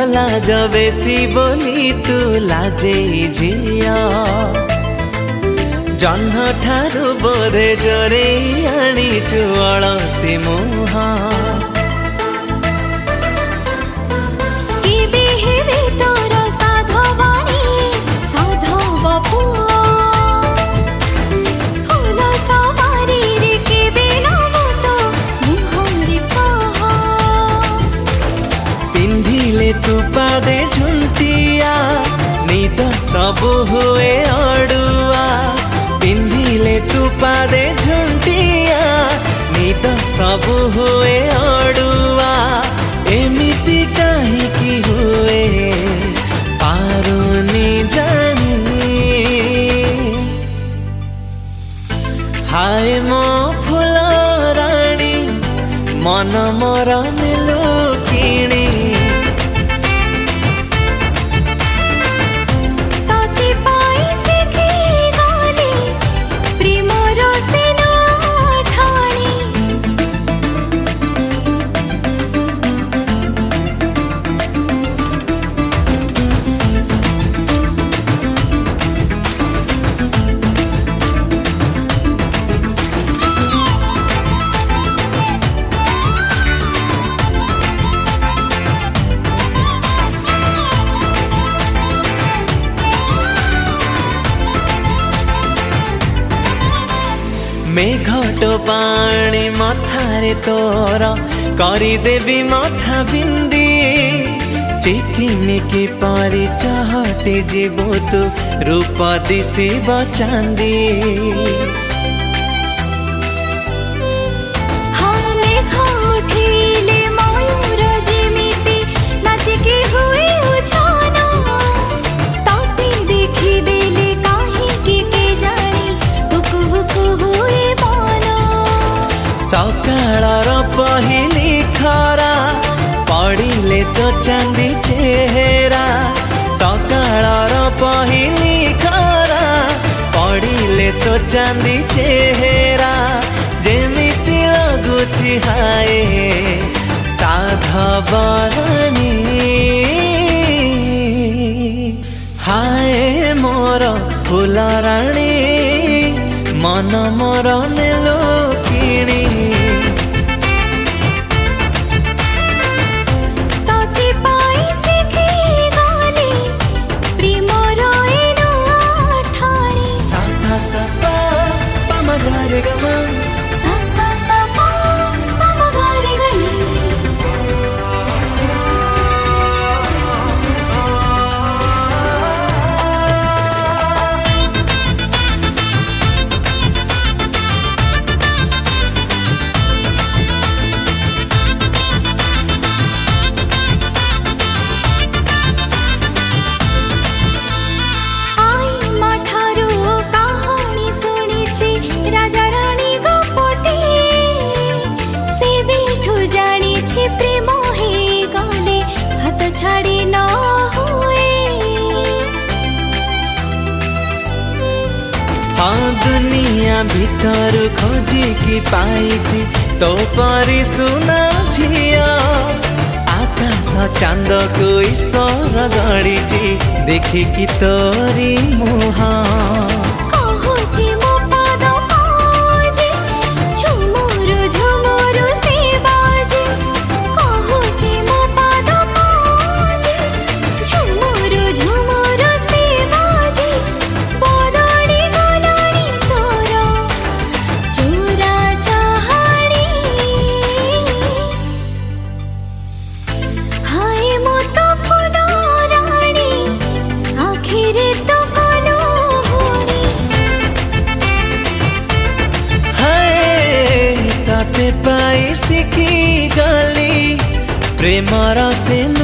लाज बेसी बोली तू लाजे झिया जन्म ठारू बोधे जोरे आनीचु अलसी मुहा तू पादे झुंटिया नीत सबु हुए अड़ुआ पिंधिले तू पादे झुंटिया नीत सबु हुए अड़ुआ एमिति कहीं की हुए पारुनी जानी हाय मो फूल राणी मन मोर नीलू किणी मेघटो पानी मथारे तोर करिदेवी मथा बिंदी चिकिमिकी परी चहटी जीवो तू रूप दिशिब चांदी सकाळर पहली खरा पड़िले तो चांदी चेहरा सकाळर पहली खरा पड़िले तो चांदी चेहरा जेमिति लगुछि हाय साधवराणी हाय मोर फूल राणी मन मोर नेलो किणी हाँ दुनिया भीतर खोजी की पाइछि तो परी सुना झिया आकाश चांद को ईश्वर गढ़ी देखी कि तोरी मुहा पाई शिखी गली प्रेमर से